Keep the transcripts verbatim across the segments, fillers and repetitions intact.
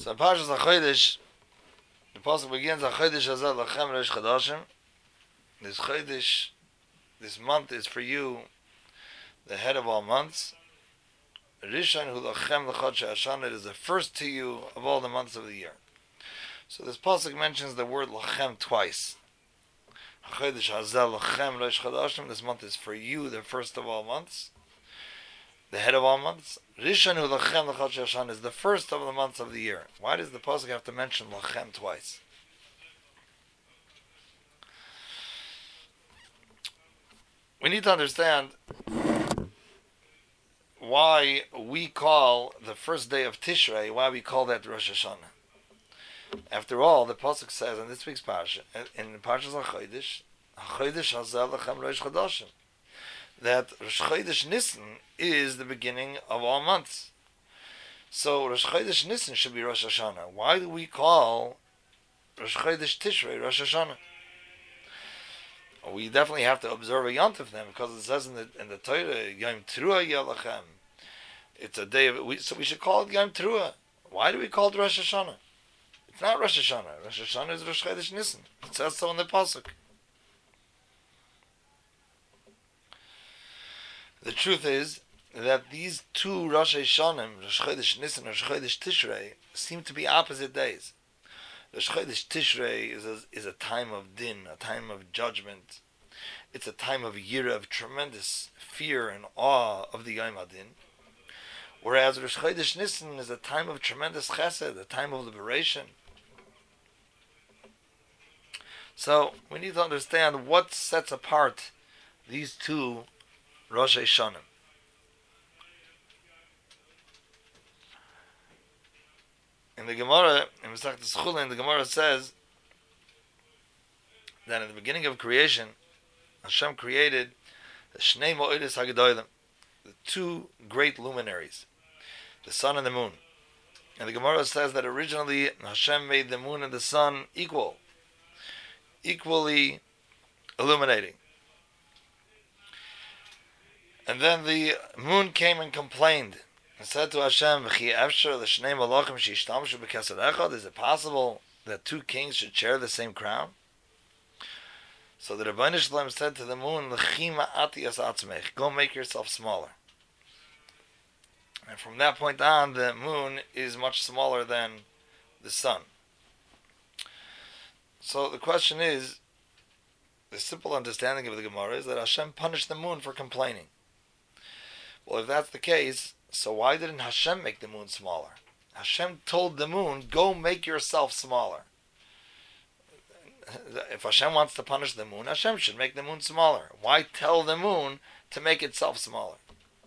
So in Parshas HaChodesh, the pasuk begins, HaChodesh hazeh lachem Rosh Chodashim. This Chodesh, this month is for you, the head of all months. Rishon hu lachem l'chodshei Hashanah, it is the first to you of all the months of the year. So this pasuk mentions the word lachem twice. HaChodesh hazeh lachem Rosh Chodashim, this month is for you, the first of all months, the head of all months. Rishon hu lachem l'chodshei Hashanah is the first of the months of the year. Why does the pasuk have to mention lachem twice? We need to understand why we call the first day of Tishrei, why we call that Rosh Hashanah. After all, the pasuk says in this week's parsha, in Parshas HaChodesh, HaChodesh hazeh lachem Rosh Chodashim, that Rosh Chodesh Nisan is the beginning of all months. So Rosh Chodesh Nisan should be Rosh Hashanah. Why do we call Rosh Chodesh Tishrei Rosh Hashanah? We definitely have to observe a yontif then, because it says in the in the Torah, Yom Teruah Yalachem. It's a day of it. We, so we should call it Yom Teruah. Why do we call it Rosh Hashanah? It's not Rosh Hashanah. Rosh Hashanah is Rosh Chodesh Nisan. It says so in the pasuk. The truth is that these two Rosh Hashanah, Rosh Chodesh Nisan, Rosh Chodesh Tishrei, seem to be opposite days. Rosh Chodesh Tishrei is a, is a time of din, a time of judgment. It's a time of yira, of tremendous fear and awe of the Yom Adin. Whereas Rosh Chodesh Nisan is a time of tremendous chesed, a time of liberation. So we need to understand what sets apart these two Rosh Hashanah. In the Gemara, in Masechtas Chulin, the Gemara says that in the beginning of creation, Hashem created the Shnei Moedes HaGedolim, the two great luminaries, the sun and the moon. And the Gemara says that originally Hashem made the moon and the sun equal, equally illuminating. And then the moon came and complained and said to Hashem, is it possible that two kings should share the same crown? So the Rebbeinu Shalom said to the moon, go make yourself smaller. And from that point on, the moon is much smaller than the sun. So the question is, the simple understanding of the Gemara is that Hashem punished the moon for complaining. Well, if that's the case, so why didn't Hashem make the moon smaller? Hashem told the moon, go make yourself smaller. If Hashem wants to punish the moon, Hashem should make the moon smaller. Why tell the moon to make itself smaller?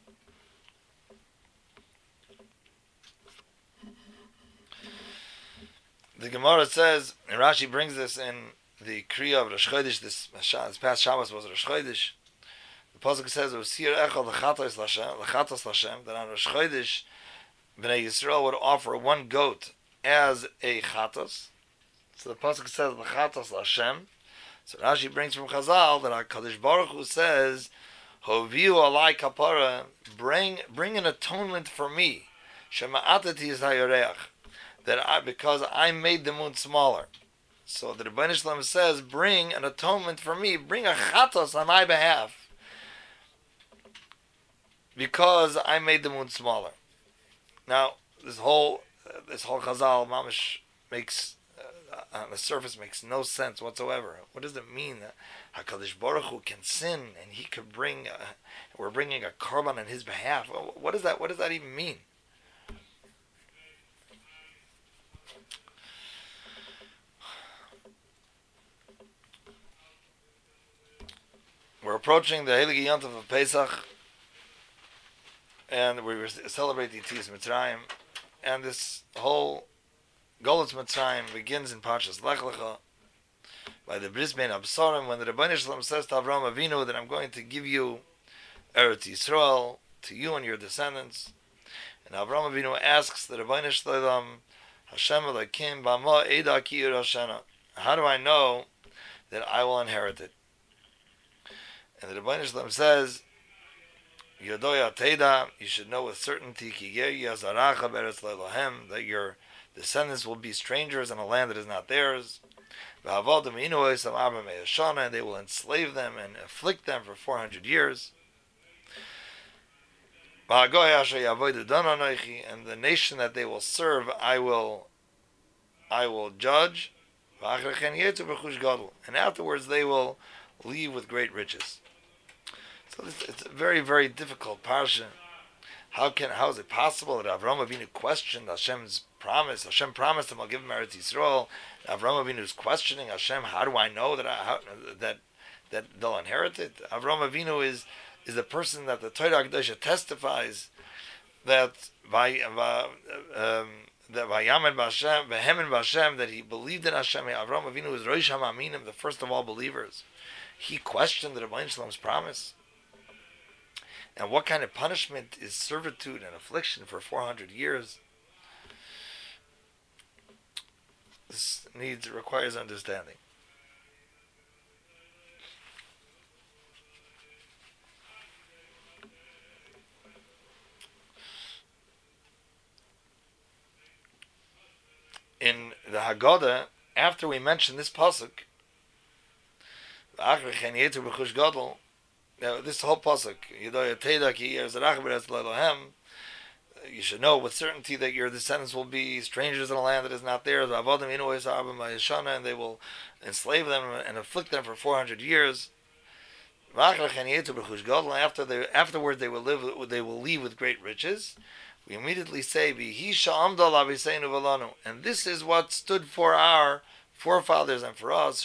The Gemara says, and Rashi brings this in the Kriya of Rosh Chodesh, this, this past Shabbos was Rosh Chodesh. The pasuk says, "Usir echad lechatos Lashem, lechatos Lashem." That on Rosh Chodesh, Bnei Yisrael would offer one goat as a chatos. So the pasuk says, "Lechatos Lashem." So Rashi brings from Chazal that HaKadosh Baruch Hu says, "Hoviu alai kapara, bring bring an atonement for me, shema'atati zayoreach, that I because I made the moon smaller." So the Rebbeinu Shalom says, "Bring an atonement for me, bring a chatos on my behalf." Because I made the moon smaller. Now, this whole uh, this whole Chazal mamish makes uh, on the surface makes no sense whatsoever. What does it mean that Hakadosh Baruch Hu can sin and he could bring? Uh, we're bringing a korban on his behalf. What does that? What does that even mean? We're approaching the Heilige Yontif of Pesach. And we celebrate the Yetzias Mitzrayim, and this whole Golus Mitzrayim begins in Parshas Lech Lecha by the Bris Bein Absarim, when the Rebbeinu Shalom says to Avraham Avinu that I'm going to give you Eretz Yisrael to you and your descendants. And Avraham Avinu asks the Rebbeinu Shalom, Hashem Elokim Bama Eda Ki Yirashena, how do I know that I will inherit it? And the Rebbeinu Shalom says, Yodoya Teda, you should know with certainty that your that descendants will be strangers in a land that is not theirs. And they will enslave them and afflict them for four hundred years. And the nation that they will serve, I will, I will judge. And afterwards they will leave with great riches. So it's, it's a very, very difficult parsha. How can, how is it possible that Avraham Avinu questioned Hashem's promise? Hashem promised him, "I'll give him Eretz Yisrael." Avraham Avinu is questioning Hashem. How do I know that I, how, that that they'll inherit it? Avraham Avinu is is the person that the Torah Kedosha testifies that by um, that Vayamed B'Hashem, Vehemen B'Hashem, that he believed in Hashem. Avraham Avinu is Rosh Hamaminim, the first of all believers. He questioned the Rebbeinu Shalom's promise. And what kind of punishment is servitude and affliction for four hundred years? This needs, requires understanding. In the Haggadah, after we mention this pasuk, now, this whole pasuk, you should know with certainty that your descendants will be strangers in a land that is not theirs, and they will enslave them and afflict them for four hundred years. After they, afterward, they will live. They will leave with great riches. We immediately say, and this is what stood for our forefathers and for us.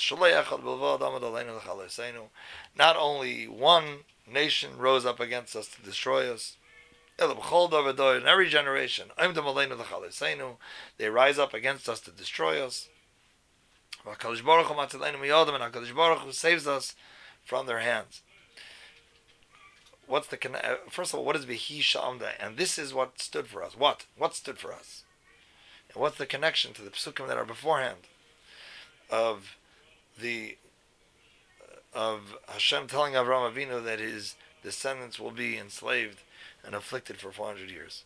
Not only one nation rose up against us to destroy us. In every generation, they rise up against us to destroy us. And HaKadosh Baruch Hu saves us from their hands. What's the first of all? What is V'hi Sha'amda? And this is what stood for us. What? What stood for us? And what's the connection to the psukim that are beforehand of the of Hashem telling Avraham Avinu that his descendants will be enslaved and afflicted for four hundred years?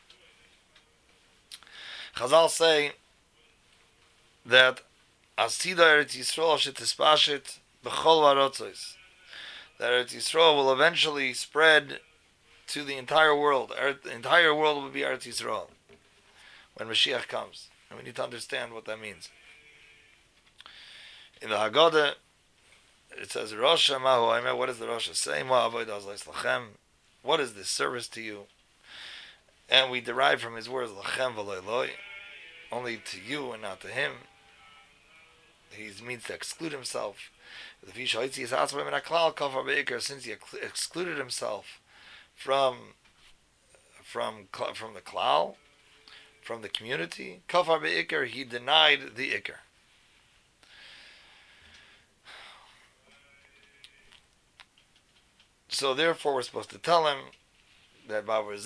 Chazal say that Asida Eretz Yisrael shetispashit b'chol v'arotzos. That Eretz Yisrael will eventually spread to the entire world. The entire world will be Eretz Yisrael when Mashiach comes. And we need to understand what that means. In the Haggadah, it says, Rosha Mahu Aimer. What does the Rosha say? What is this service to you? And we derive from his words, Lachem v'loy, only to you and not to him. He means to exclude himself. Since he excluded himself from from from the klal, from the community, kafar be'ikar, he denied the ikar. So therefore, we're supposed to tell him that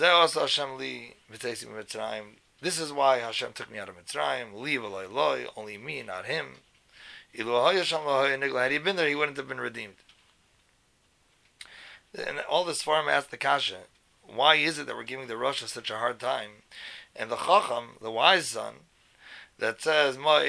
this is why Hashem took me out of Mitzrayim. Only me, not him. Had he been there, he wouldn't have been redeemed. And all this farm asked the kasha, why is it that we're giving the Rasha such a hard time? And the Chacham, the wise son, that says, what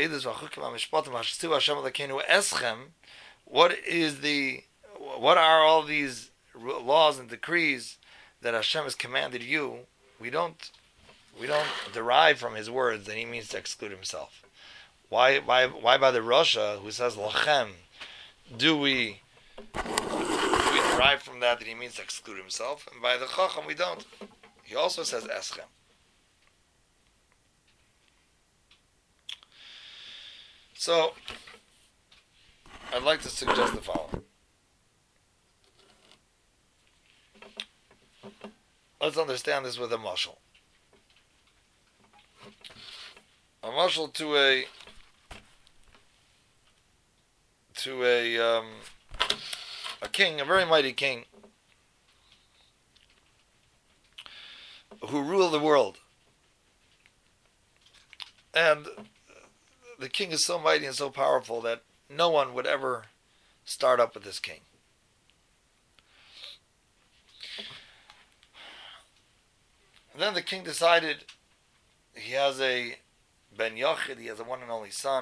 is the, what are all these laws and decrees that Hashem has commanded you? We don't, we don't derive from his words that he means to exclude himself. Why, why, why by the Rasha who says lachem do we do we derive from that that he means to exclude himself, and by the Chacham we don't? He also says eschem. So I'd like to suggest the following. Let's understand this with a mashal. A mashal to a to a um, a king, a very mighty king, who ruled the world. And the king is so mighty and so powerful that no one would ever start up with this king. And then the king decided he has a Ben Yochid, he has a one and only son,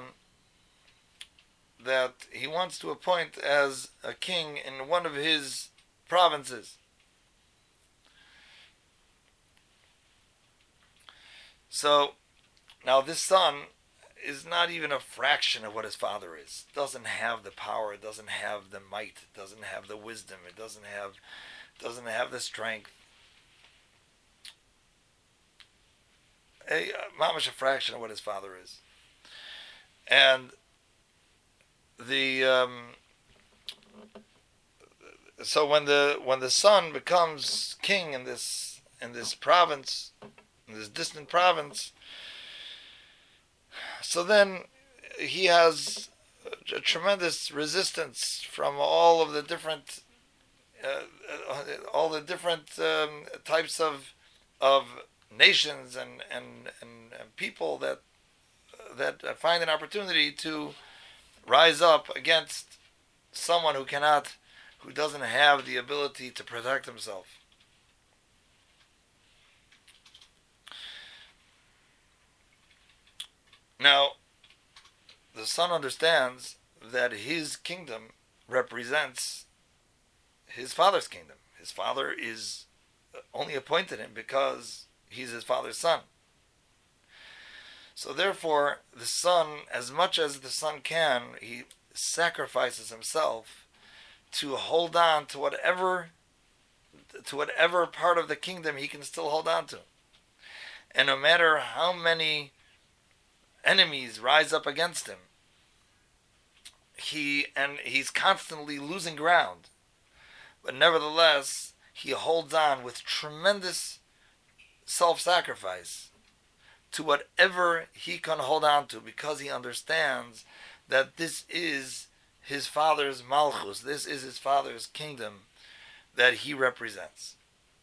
that he wants to appoint as a king in one of his provinces. So, now this son is not even a fraction of what his father is. Doesn't have the power, doesn't have the might, doesn't have the wisdom, it doesn't have doesn't have the strength. A mamash a fraction of what his father is. And the um, so when the when the son becomes king in this in this province, in this distant province, so then he has a tremendous resistance from all of the different uh, all the different um, types of of nations and and, and, and people that that find an opportunity to rise up against someone who cannot, who doesn't have the ability to protect himself. Now, the son understands that his kingdom represents his father's kingdom. His father is only appointed him because he's his father's son. So therefore, the son, as much as the son can, he sacrifices himself to hold on to whatever to whatever part of the kingdom he can still hold on to. And no matter how many enemies rise up against him, he and he's constantly losing ground. But nevertheless, he holds on with tremendous self-sacrifice to whatever he can hold on to, because he understands that this is his father's malchus, this is his father's kingdom that he represents.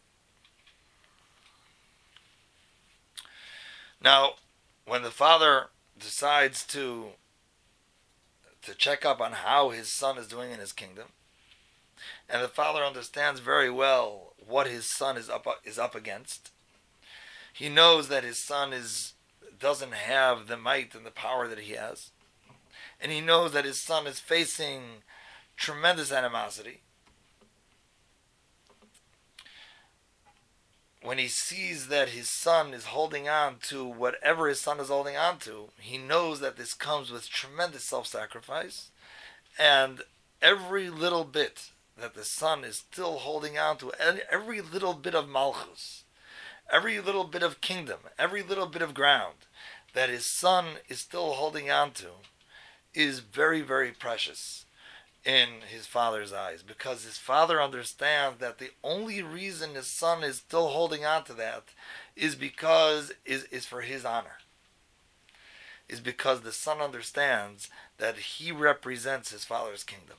Now, when the father decides to to check up on how his son is doing in his kingdom, and the father understands very well what his son is up is up against, he knows that his son is doesn't have the might and the power that he has, and he knows that his son is facing tremendous animosity. When he sees that his son is holding on to whatever his son is holding on to, he knows that this comes with tremendous self-sacrifice, and every little bit that the son is still holding on to, every little bit of malchus, every little bit of kingdom, every little bit of ground that his son is still holding on to is very, very precious in his father's eyes, because his father understands that the only reason his son is still holding on to that is because is is for his honor. Is because the son understands that he represents his father's kingdom.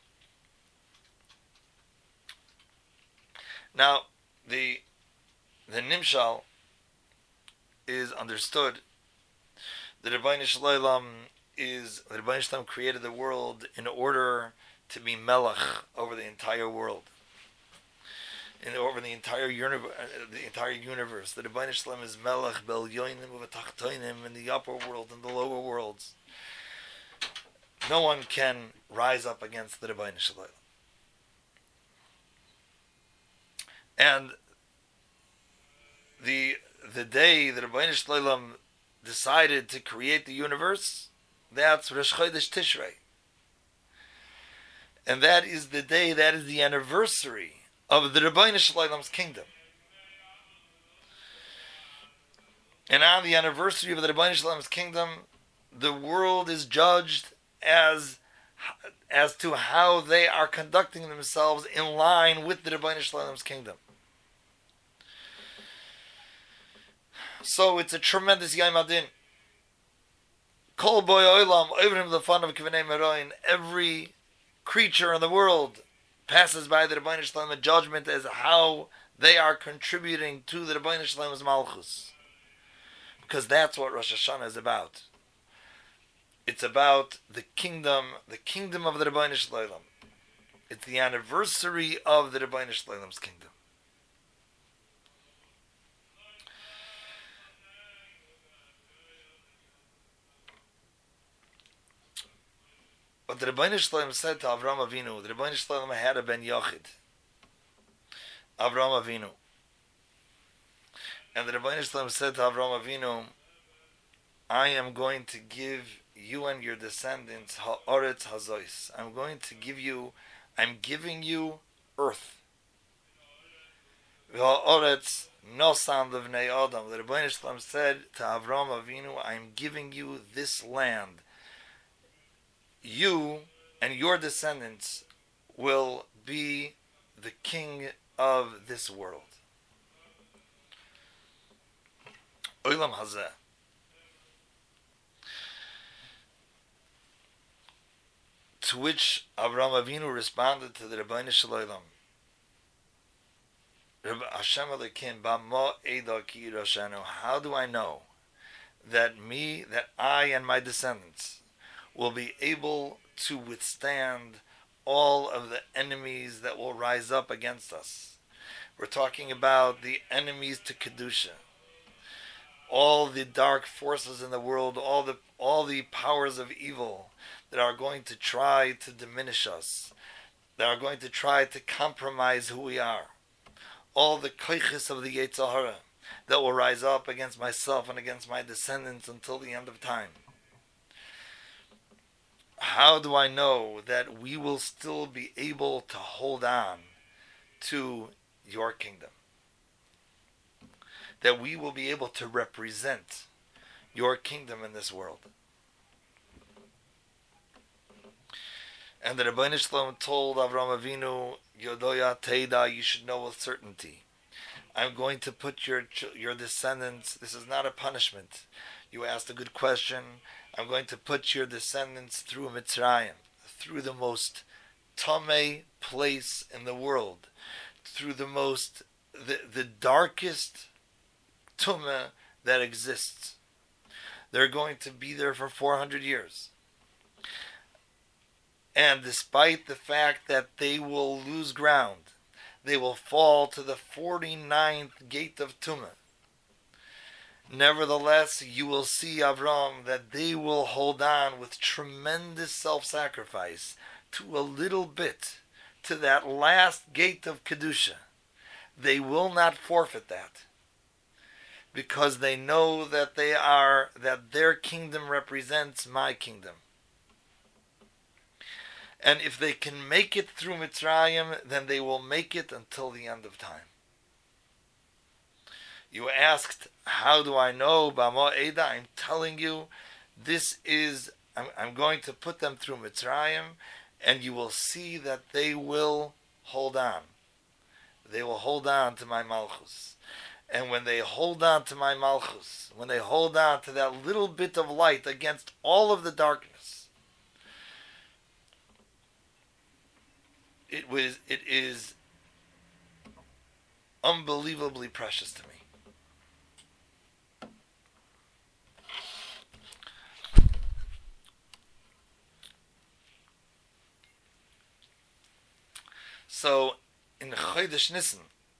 Now, the the nimshal is understood. The Rebbeinu Shalom is the Rebbeinu Shalom created the world in order to be melech over the entire world, in over the entire universe. The entire universe. The Rebbeinu Shalom is melech bel yoinim u'v'tachtoinim, in the upper world and the lower worlds. No one can rise up against the Rebbeinu Shalom. And the the day that Rebbeinu Shalom decided to create the universe, that's Rosh Chodesh Tishrei. And that is the day, that is the anniversary of the Rebbeinu Shalom's kingdom. And on the anniversary of the Rebbeinu Shalom's kingdom, the world is judged as as to how they are conducting themselves in line with the Rebbeinu Shalom's kingdom. So it's a tremendous Yom Adin. Kol boy olam ovrim lefanov kivnei meroin. Every creature in the world passes by the Rebbeinu Shalom judgment as how they are contributing to the Rebbeinu Shalom's malchus. Because that's what Rosh Hashanah is about. It's about the kingdom, the kingdom of the Rebbeinu Shalom. It's the anniversary of the Rebbeinu Shalom's kingdom. But the Rebbeinu Shalom said to Avram Avinu, the Rebbeinu Shalom had a ben Yochid, Avram Avinu. And the Rebbeinu Shalom said to Avram Avinu, I am going to give you and your descendants ha'oretz hazois. I'm going to give you, I'm giving you earth. Ha'oretz nosan levnei adam. The Rebbeinu Shalom said to Avram Avinu, I'm giving you this land. You and your descendants will be the king of this world. Olam hazeh. To which Avram Avinu responded to the Rebbeinu Shalom, Hashem Elokim b'mo edo ki yiroshenu. How do I know that me, that I and my descendants will be able to withstand all of the enemies that will rise up against us? We're talking about the enemies to Kedusha, all the dark forces in the world, all the all the powers of evil that are going to try to diminish us, that are going to try to compromise who we are. All the koiches of the Yetzer Hara that will rise up against myself and against my descendants until the end of time. How do I know that we will still be able to hold on to your kingdom? That we will be able to represent your kingdom in this world? And the Rebbeinu Shalom told Avram Avinu, Yodoya Teida, you should know with certainty. I'm going to put your your descendants, this is not a punishment. You asked a good question. I'm going to put your descendants through Mitzrayim, through the most tamei place in the world, through the most, the, the darkest tumah that exists. They're going to be there for four hundred years. And despite the fact that they will lose ground, they will fall to the forty-ninth gate of Tumah. Nevertheless, you will see, Avram, that they will hold on with tremendous self-sacrifice to a little bit, to that last gate of Kedusha. They will not forfeit that, because they know that they are, that their kingdom represents my kingdom. And if they can make it through Mitzrayim, then they will make it until the end of time. You asked, how do I know? B'mo Eda, I'm telling you, this is, I'm, I'm going to put them through Mitzrayim, and you will see that they will hold on. They will hold on to my Malchus. And when they hold on to my Malchus, when they hold on to that little bit of light against all of the darkness, It was. It is unbelievably precious to me. So, in Chodesh Nisan,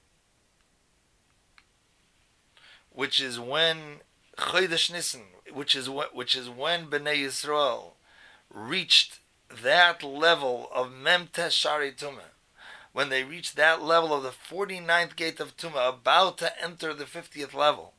which is when Chodesh Nisan, which is what, which is when Bnei Yisrael reached that level of Memtes Shari Tumah, when they reached that level of the forty-ninth gate of Tumah, about to enter the fiftieth level.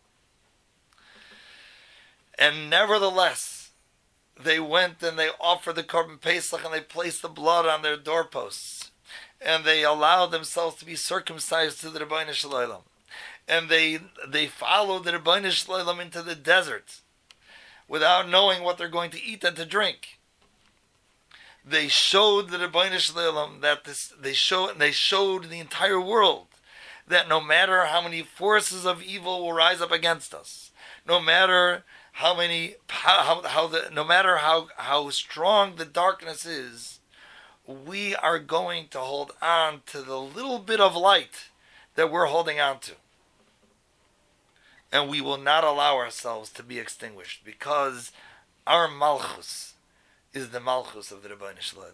And nevertheless, they went and they offered the Korban Pesach and they placed the blood on their doorposts. And they allowed themselves to be circumcised to the Rebbeinu Shalom. And they they followed the Rebbeinu Shalom into the desert without knowing what they're going to eat and to drink. They showed the Rebbeinu Shalom that this, they showed, they showed the entire world that no matter how many forces of evil will rise up against us, no matter how many, how, how the, no matter how, how strong the darkness is, we are going to hold on to the little bit of light that we're holding on to. And we will not allow ourselves to be extinguished, because our Malchus is the Malchus of the Rebbeinu Shalom.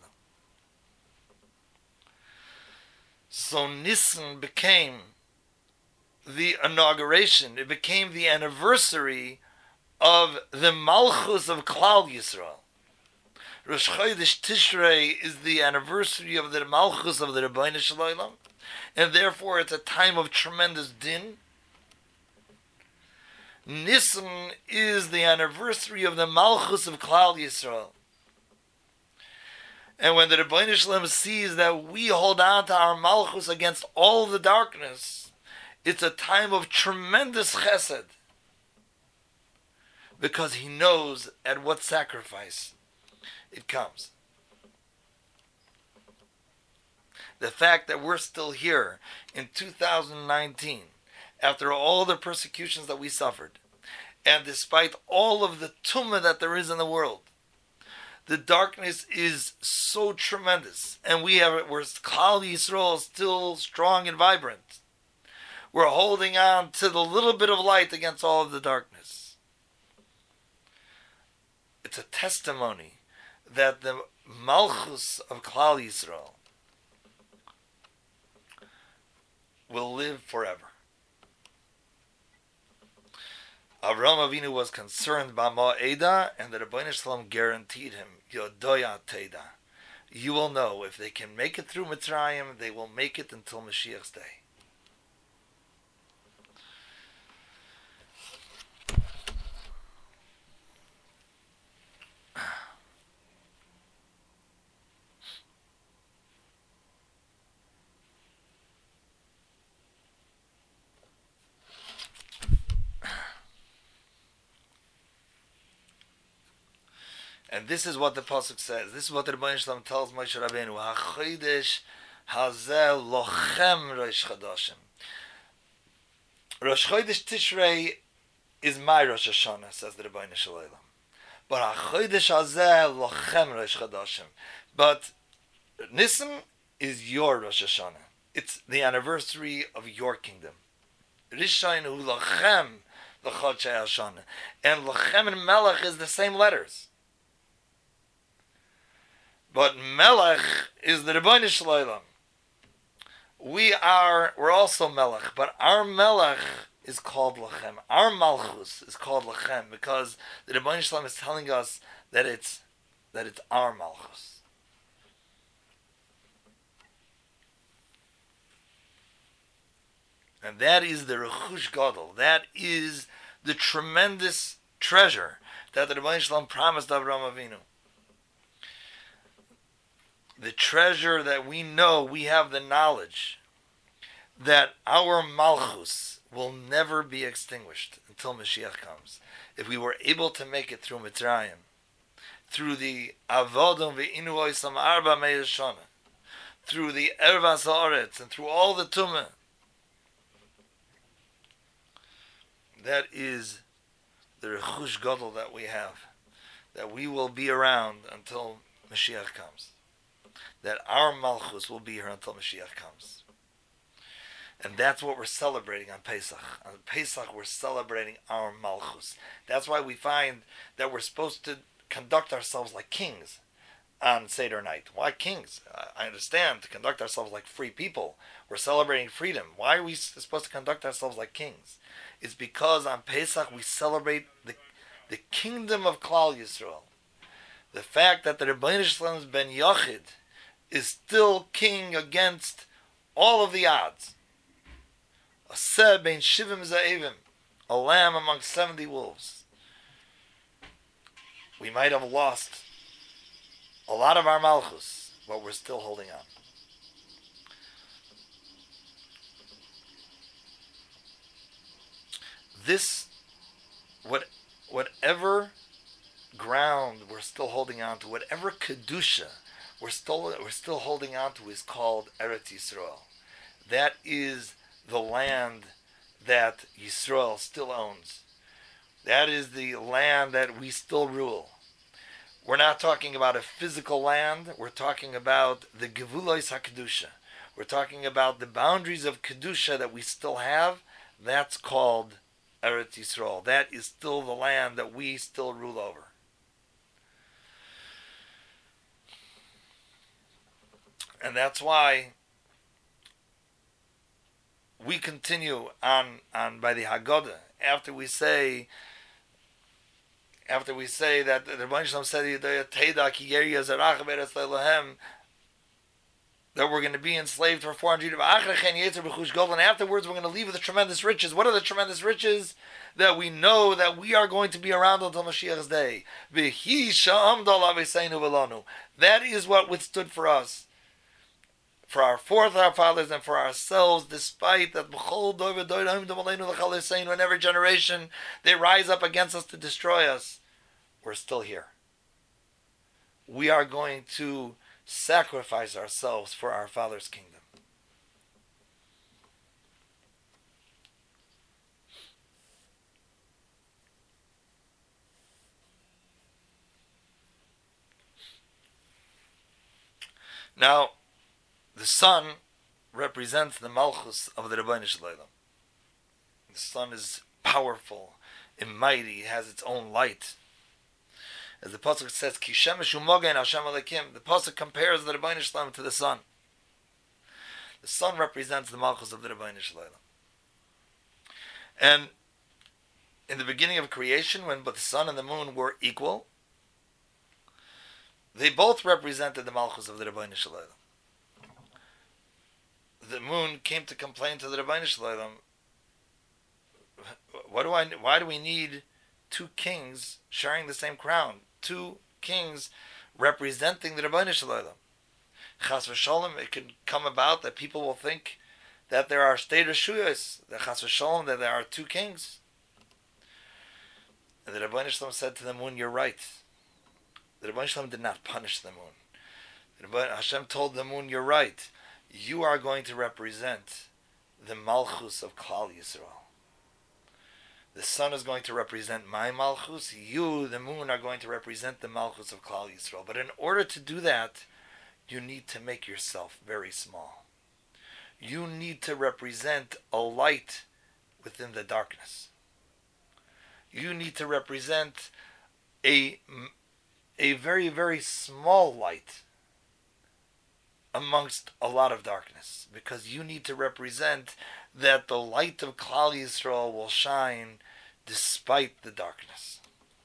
So Nisan became the inauguration, it became the anniversary of the Malchus of Klal Yisrael. Rosh Chodesh Tishrei is the anniversary of the Malchus of the Rebbeinu Shalom, and therefore it's a time of tremendous din. Nisan is the anniversary of the Malchus of Klal Yisrael. And when the Rebbeinu Shalom sees that we hold on to our Malchus against all the darkness, it's a time of tremendous chesed. Because he knows at what sacrifice it comes. The fact that we're still here in two thousand nineteen, after all the persecutions that we suffered, and despite all of the tumah that there is in the world, the darkness is so tremendous, and we have we're Klal Yisrael still strong and vibrant. We're holding on to the little bit of light against all of the darkness. It's a testimony that the Malchus of Klal Yisrael will live forever. Avraham Avinu was concerned by Ma'eda, and the Rebbeinu Shalom guaranteed him, Yodoya Teda. You will know, if they can make it through Mitzrayim, they will make it until Mashiach's day. And this is what the pasuk says. This is what the Rebbeinu Shalom tells Moshe Rabbeinu. HaChodesh hazeh lochem Rosh Chodashim. Rosh Chodesh Tishrei is my Rosh Hashanah, says the Rebbeinu Shalom. But HaChodesh hazeh lochem Rosh Chodashim. But Nisan is your Rosh Hashanah. It's the anniversary of your kingdom. Rishon hu lochem l'chodshei Hashanah. And lochem and melech is the same letters. But Melech is the Rebbeinu Shalom. We are, we're also Melech, but our Melech is called Lachem. Our Malchus is called Lachem because the Rebbeinu Shalom is telling us that it's that it's our Malchus. And that is the Rechush Gadol. That is the tremendous treasure that the Rebbeinu Shalom promised Avraham Avinu. The treasure that we know, we have the knowledge that our Malchus will never be extinguished until Mashiach comes. If we were able to make it through Mitzrayim, through the Avodom ve'inu oisam arba me'yeshana, through the Ervas Haaretz, and through all the Tumah, that is the Rechush Gadol that we have, that we will be around until Mashiach comes. That our Malchus will be here until Mashiach comes. And that's what we're celebrating on Pesach. On Pesach, we're celebrating our Malchus. That's why we find that we're supposed to conduct ourselves like kings on Seder night. Why kings? I understand, to conduct ourselves like free people. We're celebrating freedom. Why are we supposed to conduct ourselves like kings? It's because on Pesach we celebrate the, the kingdom of Klal Yisrael. The fact that the Rebbeinu Shalom's Ben Yochid is still king against all of the odds. A seh ben shivim za'evim, a lamb among seventy wolves. We might have lost a lot of our malchus, but we're still holding on. This, what, whatever ground we're still holding on to, whatever kedusha we're still we're still holding on to, is called Eretz Yisrael. That is the land that Yisrael still owns. That is the land that we still rule. We're not talking about a physical land. We're talking about the Gevulos HaKedusha. We're talking about the boundaries of Kedusha that we still have. That's called Eretz Yisrael. That is still the land that we still rule over. And that's why we continue on, on by the Haggadah. After we say, after we say that the Rebbeinu Shalom said that we're going to be enslaved for four hundred years, and afterwards we're going to leave with the tremendous riches. What are the tremendous riches? That we know that we are going to be around until Mashiach's day. That is what withstood for us, for our forefathers and for ourselves, despite that in every generation they rise up against us to destroy us. We're still here. We are going to sacrifice ourselves for our Father's kingdom. Now, the sun represents the Malchus of the Rebbeinu Shalom. The sun is powerful and mighty, it has its own light. As the Pasuk says, Ki shemesh u'mogen Hashem Elokim, the Pasuk compares the Rebbeinu Shalom to the sun. The sun represents the Malchus of the Rebbeinu Shalom. And in the beginning of creation, when both the sun and the moon were equal, they both represented the Malchus of the Rebbeinu Shalom. The moon came to complain to the Rebbeinu Shalom, what do I, why do we need two kings sharing the same crown? Two kings representing the Rebbeinu Shalom. Chas v'sholem, it could come about that people will think that there are state reshuyos, that chas v'sholem, that there are two kings. And the Rebbeinu Shalom said to the moon, you're right. The Rebbeinu Shalom did not punish the moon. The Rebbeinu, Hashem told the moon, you're right. You are going to represent the Malchus of Klal Yisrael. The sun is going to represent my Malchus. You, the moon, are going to represent the Malchus of Klal Yisrael. But in order to do that, you need to make yourself very small. You need to represent a light within the darkness. You need to represent a, a very, very small light amongst a lot of darkness, because you need to represent that the light of Klal Yisrael will shine despite the darkness.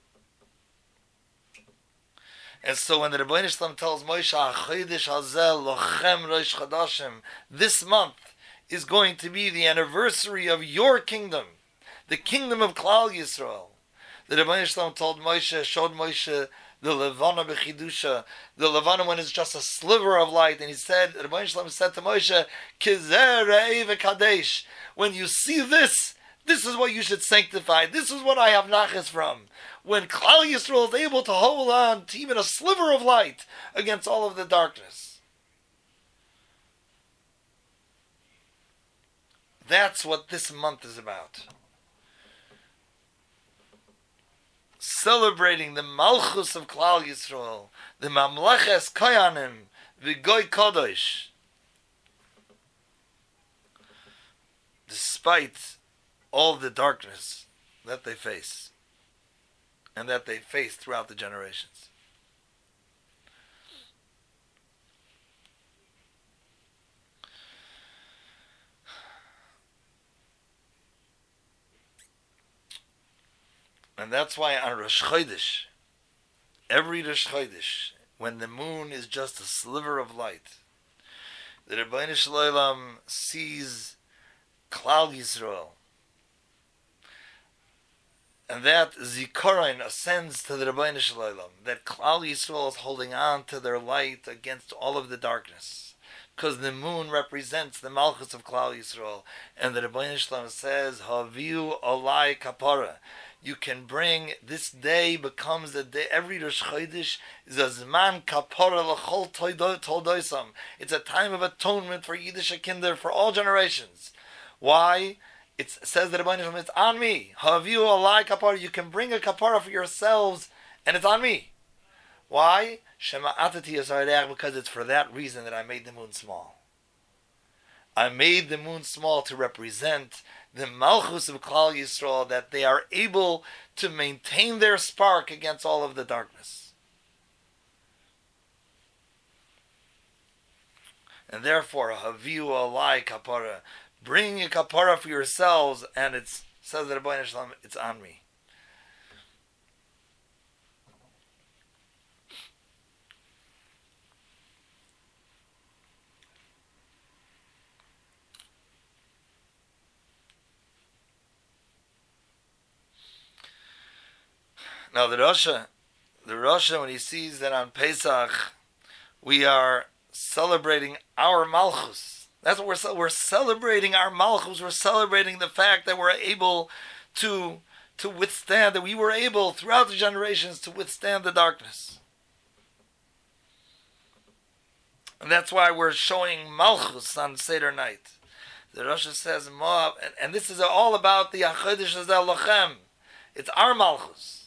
And so when the Rebbeinu Shalom tells Moshe, "Chodesh hazel lochem rosh chodashim," this month is going to be the anniversary of your kingdom, the kingdom of Klal Yisrael. The Rebbeinu Shalom told Moshe, showed Moshe the Levana b'chidusha, the Levana when it's just a sliver of light, and he said, Rebbeinu Shalom said to Moshe, "Kizer re'eh v'kadesh." When you see this, this is what you should sanctify. This is what I have nachas from. When Klal Yisrael is able to hold on to even a sliver of light against all of the darkness. That's what this month is about. Celebrating the Malchus of Klal Yisrael, the Mamleches Koyanim, the Goy Kodesh. Despite all the darkness that they face, and that they face throughout the generations. And that's why on Rosh Chodesh, every Rosh Chodesh, when the moon is just a sliver of light, the Rebbeinu Shalom sees Klal Yisrael, and that Zikaron ascends to the Rebbeinu Shalom, that Klal Yisrael is holding on to their light against all of the darkness, because the moon represents the Malchus of Klal Yisrael, and the Rebbeinu Shalom says, Haviu Olai Kapara. You can bring, this day becomes a day, every Rosh Chodesh is a Zman Kapara L'chol Toldoisam. It's a time of atonement for Yiddish Kinder, for all generations. Why? It says that it's on me. Haviu Olai Kapara. You can bring a kapara for yourselves, and it's on me. Why? Shema Atati Yisrael, because it's for that reason that I made the moon small. I made the moon small to represent the Malchus of Klal Yisrael, that they are able to maintain their spark against all of the darkness. And therefore, Haviu Olai Kapara. Bring a kapara for yourselves, and it says that Rebbeinu Shalom, it's on me. Now the Rasha, the Rasha, when he sees that on Pesach we are celebrating our Malchus, that's what we're we're celebrating our Malchus. We're celebrating the fact that we're able to to withstand, that we were able throughout the generations to withstand the darkness. And that's why we're showing Malchus on Seder night. The Rasha says, Moab, and, and this is all about the Achodesh Hazel Lachem. It's our Malchus.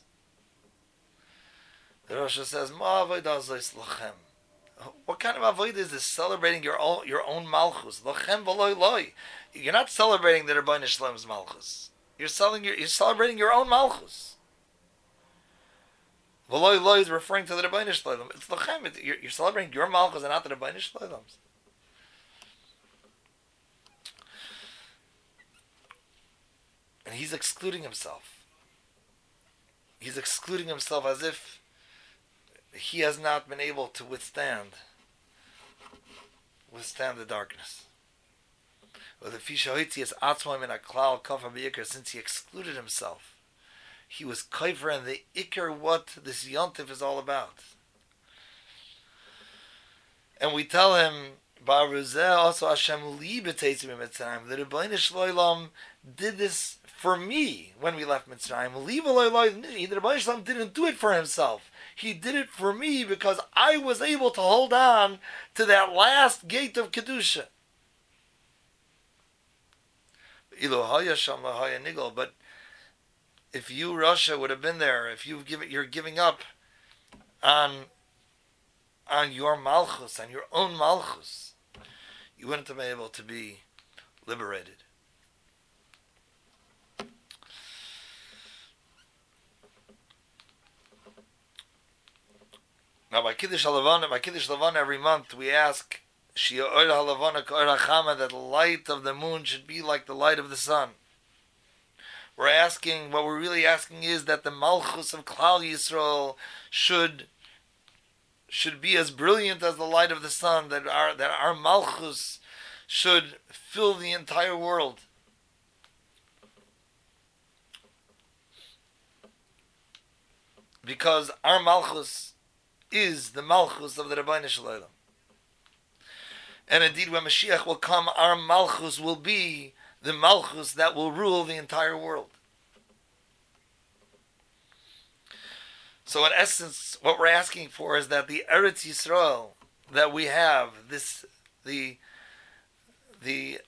The Rasha says, Moab Avodah Lachem. What kind of avodah is this? Celebrating your own, your own Malchus. Lachem v'loy loy. You're not celebrating the Rebbeinu Shlem's Malchus. You're, selling your, you're celebrating your own Malchus. V'loy loy is referring to the Rebbeinu Shlem. It's Lachem. It's, you're, you're celebrating your Malchus and not the Rebbeinu Shlem's. And he's excluding himself. He's excluding himself as if he has not been able to withstand withstand the darkness. Or the Fishahoitzi is Atzmoim in a klal kafar b'ikr, since he excluded himself. He was kaifer and the ikr what this yontif is all about. And we tell him, Baruzeh also Hashem li b'teitzim b'mitzrayim. The Rebbeinu Shloim did this for me when we left Mitzrayim. Li v'loy loy. The Rebbeinu Shloim didn't do it for himself. He did it for me because I was able to hold on to that last gate of Kedusha. But if you, Russia, would have been there, if you give it, you're giving up on, on your Malchus, on your own Malchus, you wouldn't have been able to be liberated. Now, by Kiddush HaLevana, by Kiddush HaLevana every month, we ask Shia Or HaLevana K'or HaChama, that the light of the moon should be like the light of the sun. We're asking, what we're really asking is that the Malchus of Klal Yisrael should should be as brilliant as the light of the sun, that our that our Malchus should fill the entire world. Because our Malchus is the Malchus of the Rebbeinu Shalom. And indeed, when Mashiach will come, our Malchus will be the Malchus that will rule the entire world. So in essence, what we're asking for is that the Eretz Yisrael that we have, this, the, the,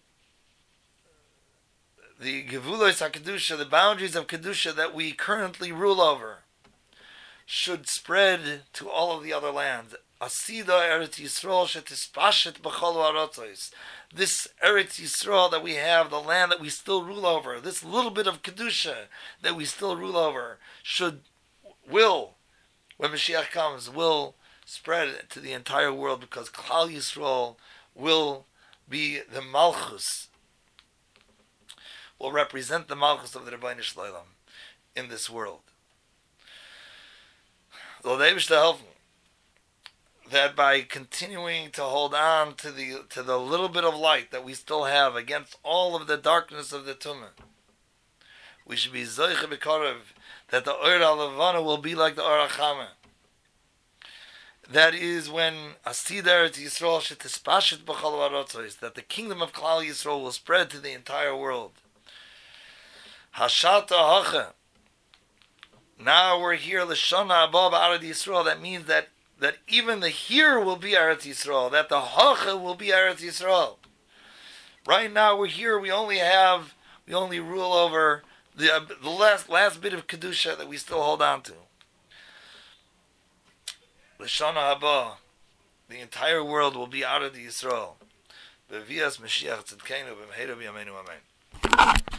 the Gevulos HaKedusha, the boundaries of Kedusha that we currently rule over, should spread to all of the other lands. Asida Eretz Yisrael shetispashet b'chol ha'arotzos. This Eretz Yisrael that we have, the land that we still rule over, this little bit of Kedusha that we still rule over, should, will, when Mashiach comes, will spread to the entire world, because Klal Yisrael will be the Malchus, will represent the Malchus of the Rebbeinu Shalom in this world. So the Eibishter help that by continuing to hold on to the to the little bit of light that we still have against all of the darkness of the Tumah, we should be Zoiche B'Korev, that the Or HaLevana will be like the Or HaChama. That is when Asid Eretz Yisrael shetispashet b'chol ha'arotzos, that the kingdom of Klal Yisrael will spread to the entire world. Hashata Hacha. Now we're here, L'shana above Eretz Yisrael. That means that, that even the here will be Eretz Yisrael, that the Hacha will be Eretz Yisrael. Right now we're here, we only have, we only rule over the, uh, the last, last bit of Kedusha that we still hold on to. L'shana haba, the entire world will be Eretz Yisrael. B'vias Mashiach Tzidkeinu b'mheira b'yameinu amen.